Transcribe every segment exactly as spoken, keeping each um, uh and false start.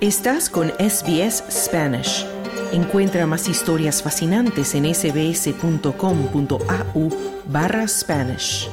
Estás con S B S Spanish. Encuentra más historias fascinantes en sbs.com.au barra Spanish.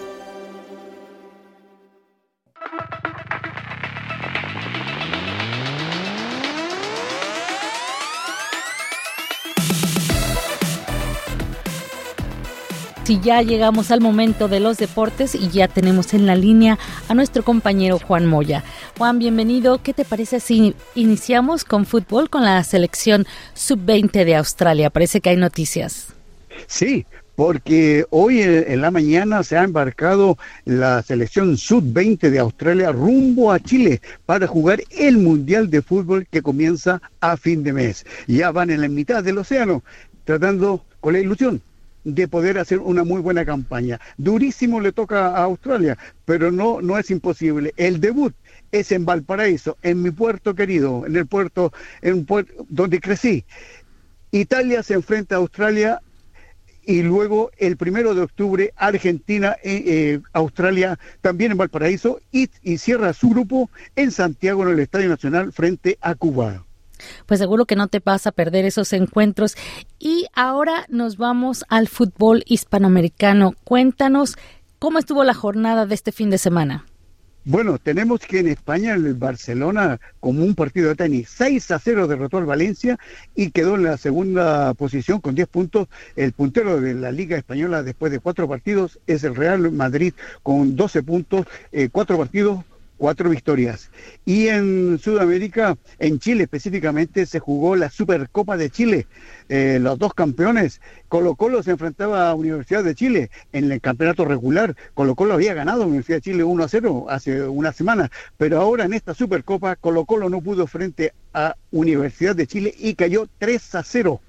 Si ya llegamos al momento de los deportes y ya tenemos en la línea a nuestro compañero Juan Moya. Juan, bienvenido. ¿Qué te parece si iniciamos con fútbol con la selección sub veinte de Australia? Parece que hay noticias. Sí, porque hoy en la mañana se ha embarcado la selección sub veinte de Australia rumbo a Chile para jugar el Mundial de Fútbol que comienza a fin de mes. Ya van en la mitad del océano, tratando con la ilusión de poder hacer una muy buena campaña. Durísimo le toca a Australia, pero no, no es imposible. El debut es en Valparaíso, en mi puerto querido, en el puerto, en puerto donde crecí. Italia se enfrenta a Australia y luego el primero de octubre Argentina, eh, eh, Australia también en Valparaíso y, y cierra su grupo en Santiago en el Estadio Nacional frente a Cuba. Pues seguro que no te vas a perder esos encuentros. Y ahora nos vamos al fútbol hispanoamericano. Cuéntanos cómo estuvo la jornada de este fin de semana. Bueno, tenemos que en España el Barcelona, como un partido de tenis, seis a cero derrotó al Valencia y quedó en la segunda posición con diez puntos. El puntero de la Liga Española después de cuatro partidos es el Real Madrid con doce puntos, eh, cuatro partidos, cuatro victorias. Y en Sudamérica, en Chile específicamente, se jugó la Supercopa de Chile. Eh, los dos campeones, Colo Colo se enfrentaba a Universidad de Chile en el campeonato regular. Colo Colo había ganado a Universidad de Chile uno a cero hace una semana, pero ahora en esta Supercopa, Colo Colo no pudo frente a Universidad de Chile y cayó tres a cero.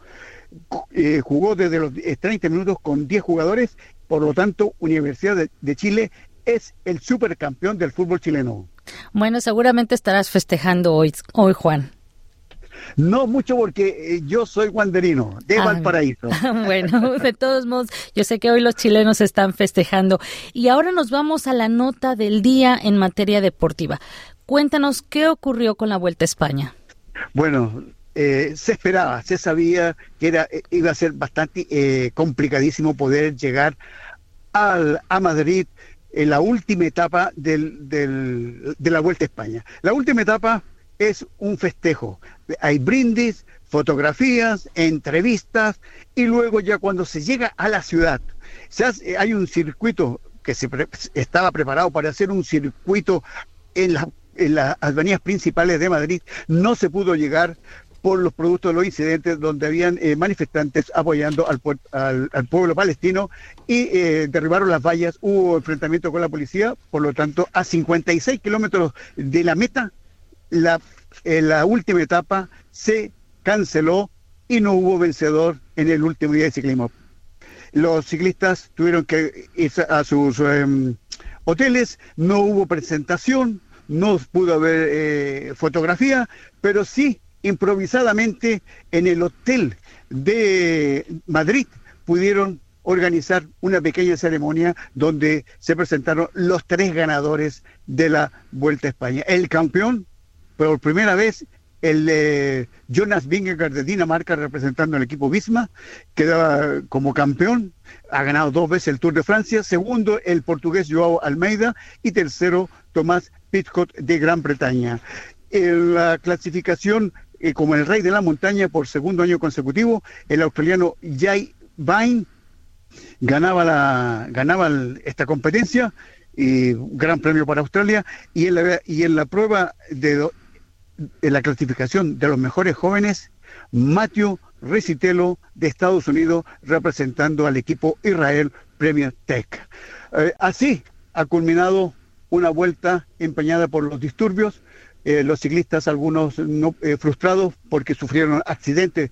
Eh, jugó desde los treinta minutos con diez jugadores, por lo tanto, Universidad de, de Chile es el supercampeón del fútbol chileno. Bueno, seguramente estarás festejando hoy, hoy Juan. No mucho porque eh, yo soy guanderino, de ah, Valparaíso. Bueno, de todos modos, yo sé que hoy los chilenos están festejando. Y ahora nos vamos a la nota del día en materia deportiva. Cuéntanos qué ocurrió con la Vuelta a España. Bueno, eh, se esperaba, se sabía que era eh, iba a ser bastante eh, complicadísimo poder llegar al, a Madrid en la última etapa del, del, de la Vuelta a España. La última etapa es un festejo. Hay brindis, fotografías, entrevistas, y luego ya cuando se llega a la ciudad, se hace, hay un circuito que se pre, estaba preparado para hacer un circuito en, la, en las avenidas principales de Madrid. No se pudo llegar por los productos de los incidentes donde habían eh, manifestantes apoyando al, al, al pueblo palestino y eh, derribaron las vallas, hubo enfrentamiento con la policía, por lo tanto a cincuenta y seis kilómetros de la meta, la, eh, la última etapa se canceló y no hubo vencedor en el último día de ciclismo. Los ciclistas tuvieron que ir a sus eh, hoteles, no hubo presentación, no pudo haber eh, fotografía, pero sí improvisadamente en el hotel de Madrid pudieron organizar una pequeña ceremonia donde se presentaron los tres ganadores de la Vuelta a España. El campeón, por primera vez, el eh, Jonas Vingegaard de Dinamarca, representando al equipo Visma, quedaba como campeón, ha ganado dos veces el Tour de Francia. Segundo, el portugués Joao Almeida, y tercero, Tomás Pidcock de Gran Bretaña. En la clasificación, eh, como el rey de la montaña por segundo año consecutivo, el australiano Jay Vine ganaba la ganaba el, esta competencia, y gran premio para Australia. Y en la, y en la prueba de, de la clasificación de los mejores jóvenes, Matthew Recitelo de Estados Unidos, representando al equipo Israel Premier Tech. Eh, así ha culminado una vuelta empañada por los disturbios. Eh, los ciclistas, algunos no, eh, frustrados porque sufrieron accidentes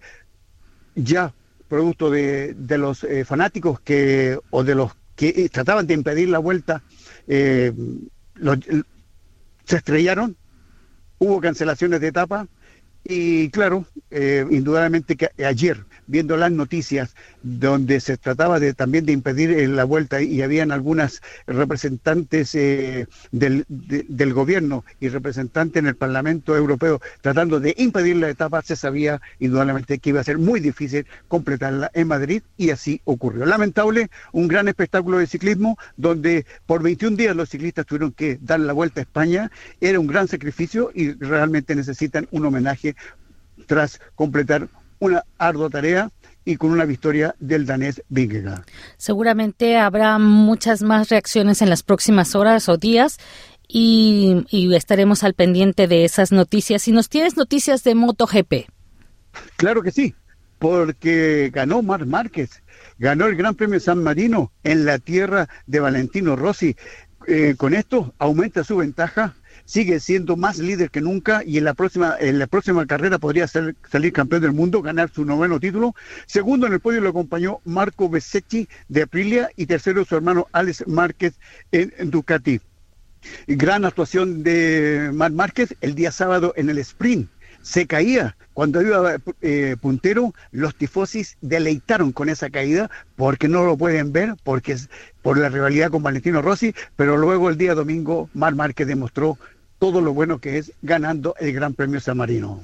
ya producto de, de los eh, fanáticos que o de los que eh, trataban de impedir la vuelta, eh, los, se estrellaron, hubo cancelaciones de etapa Y claro, eh, indudablemente que ayer, viendo las noticias donde se trataba de también de impedir eh, la vuelta y habían algunas representantes eh, del, de, del gobierno y representantes en el Parlamento Europeo tratando de impedir la etapa, se sabía indudablemente que iba a ser muy difícil completarla en Madrid y así ocurrió. Lamentable, un gran espectáculo de ciclismo donde por veintiún días los ciclistas tuvieron que dar la vuelta a España. Era un gran sacrificio y realmente necesitan un homenaje tras completar una ardua tarea y con una victoria del danés Vingegaard. Seguramente habrá muchas más reacciones en las próximas horas o días y, y estaremos al pendiente de esas noticias. Si nos tienes noticias de MotoGP. Claro que sí, porque ganó Marc Márquez, ganó el Gran Premio San Marino en la tierra de Valentino Rossi. Eh, con esto aumenta su ventaja, sigue siendo más líder que nunca y en la próxima en la próxima carrera podría ser, salir campeón del mundo, ganar su noveno título. Segundo en el podio lo acompañó Marco Bezzecchi de Aprilia y tercero su hermano Alex Márquez en, en Ducati. Gran actuación de Marc Márquez el día sábado en el sprint. Se caía cuando iba eh, puntero, los tifosis deleitaron con esa caída porque no lo pueden ver, porque es por la rivalidad con Valentino Rossi, pero luego el día domingo Marc Márquez demostró todo lo bueno que es ganando el Gran Premio San Marino.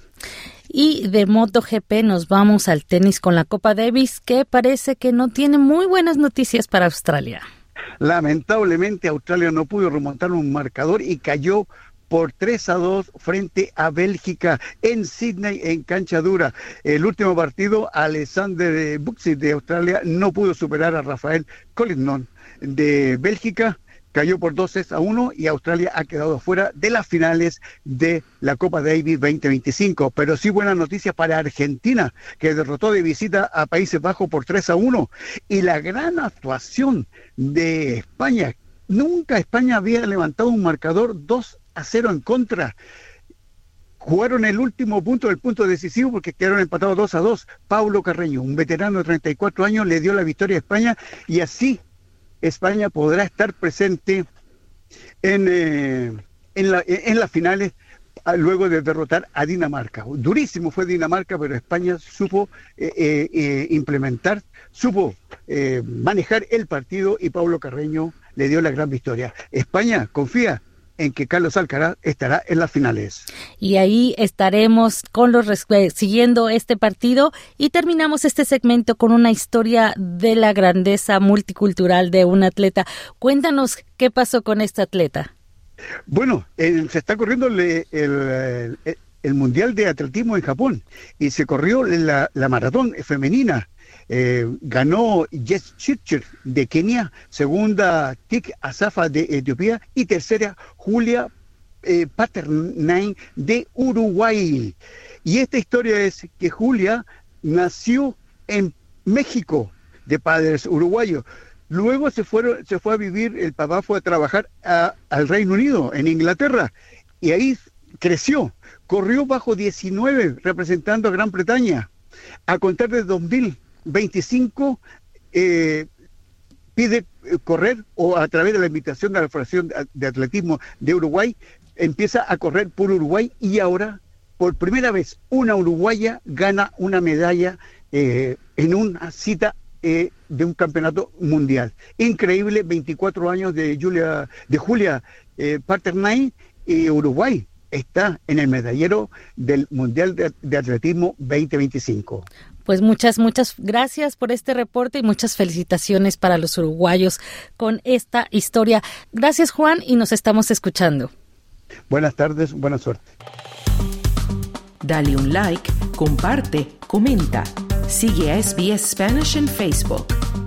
Y de MotoGP nos vamos al tenis con la Copa Davis, que parece que no tiene muy buenas noticias para Australia. Lamentablemente Australia no pudo remontar un marcador y cayó por tres a dos frente a Bélgica en Sydney en cancha dura. El último partido, Alexander Buxi de Australia no pudo superar a Rafael Collignon de Bélgica, cayó por dos a uno y Australia ha quedado fuera de las finales de la Copa Davis veinte veinticinco. Pero sí buenas noticias para Argentina, que derrotó de visita a Países Bajos por tres a uno. Y la gran actuación de España, nunca España había levantado un marcador dos a cero en contra. Jugaron el último punto, el punto decisivo, porque quedaron empatados dos a dos. Paulo Carreño, un veterano de treinta y cuatro años, le dio la victoria a España y así España podrá estar presente en, eh, en, la, en las finales luego de derrotar a Dinamarca. Durísimo fue Dinamarca, pero España supo eh, eh, implementar, supo eh, manejar el partido y Paulo Carreño le dio la gran victoria. España confía en que Carlos Alcaraz estará en las finales. Y ahí estaremos con los siguiendo este partido y terminamos este segmento con una historia de la grandeza multicultural de un atleta. Cuéntanos qué pasó con este atleta. Bueno, eh, se está corriendo el, el, el, el Mundial de Atletismo en Japón y se corrió la, la maratón femenina. Eh, ganó Jess Chirchir de Kenia, segunda Tik Asafa de Etiopía y tercera Julia eh, Paternain de Uruguay. Y esta historia es que Julia nació en México de padres uruguayos. Luego se fueron, se fue a vivir, el papá fue a trabajar a, al Reino Unido, en Inglaterra, y ahí creció, corrió bajo diecinueve representando a Gran Bretaña. A contar de dos mil veinticinco eh, pide correr o a través de la invitación de la Federación de Atletismo de Uruguay empieza a correr por Uruguay y ahora por primera vez una uruguaya gana una medalla eh, en una cita eh, de un campeonato mundial. Increíble, veinticuatro años de Julia de Julia eh, Paternain y Uruguay está en el medallero del Mundial de, de Atletismo veinte veinticinco. Pues muchas, muchas gracias por este reporte y muchas felicitaciones para los uruguayos con esta historia. Gracias, Juan, y nos estamos escuchando. Buenas tardes, buena suerte. Dale un like, comparte, comenta. Sigue a S B S Spanish en Facebook.